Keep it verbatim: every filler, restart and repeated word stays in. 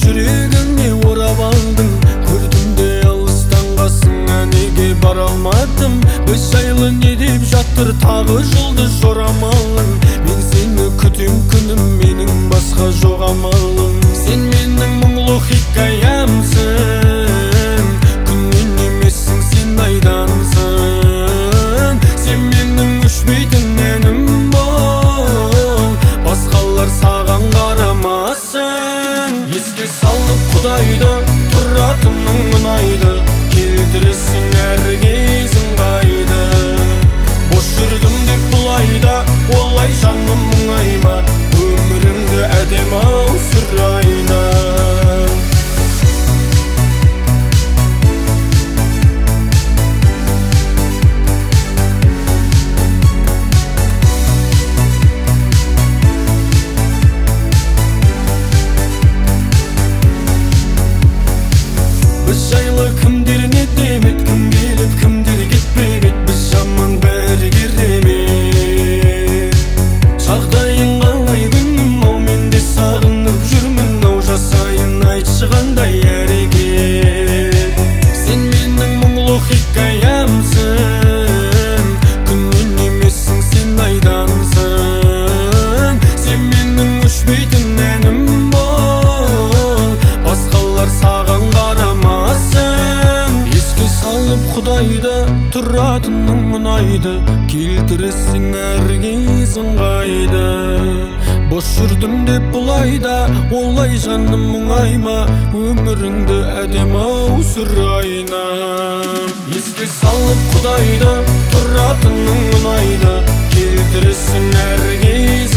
жүрегіңе орап алдың. Көрдім де алыстан қасыңа, неге бара алмадым? Біз жайлы не деп жатыр тағы жұлдыз жорамалың? Мен сені күтем күнім, менің басқа жоқ амалым. Сен менің мұңлы хикаямсың, күннен емессің, сен айдансың. Сен менің өшпейтін әнім бол, басқалар саған қарамасын. Еске салып Құдайды, тұратының ұнайды, келтіресің әр кезің қайды. Бош жүрдім деп бұлайда, олай жаным мұңайма, өміріңді әдем-ау сүрайна. Біз жайлы кімдер не демет, кім келіп кімдер кетпеп ет, біз жаман бәрі керемет. Жағдайың қалай күнім, ау мен де сағынып жүрмін, ау жасайын айтшы қандай әрекет. Сен менің мұңлы хикаямсың, күннен емессің, сен айдансың. Сен менің өшпейтін әнім бол, басқалар саған қарамасын. Еске салып Құдайды, тұратының ұнайды, келтіресің әр кезің қайды. Бош жүрдім деп бұлайда, олай жаным мұңайма, өміріңді әдем-ау сүрайна. Еске салып Құдайды, тұратының ұнайды, келтіресің әр кезің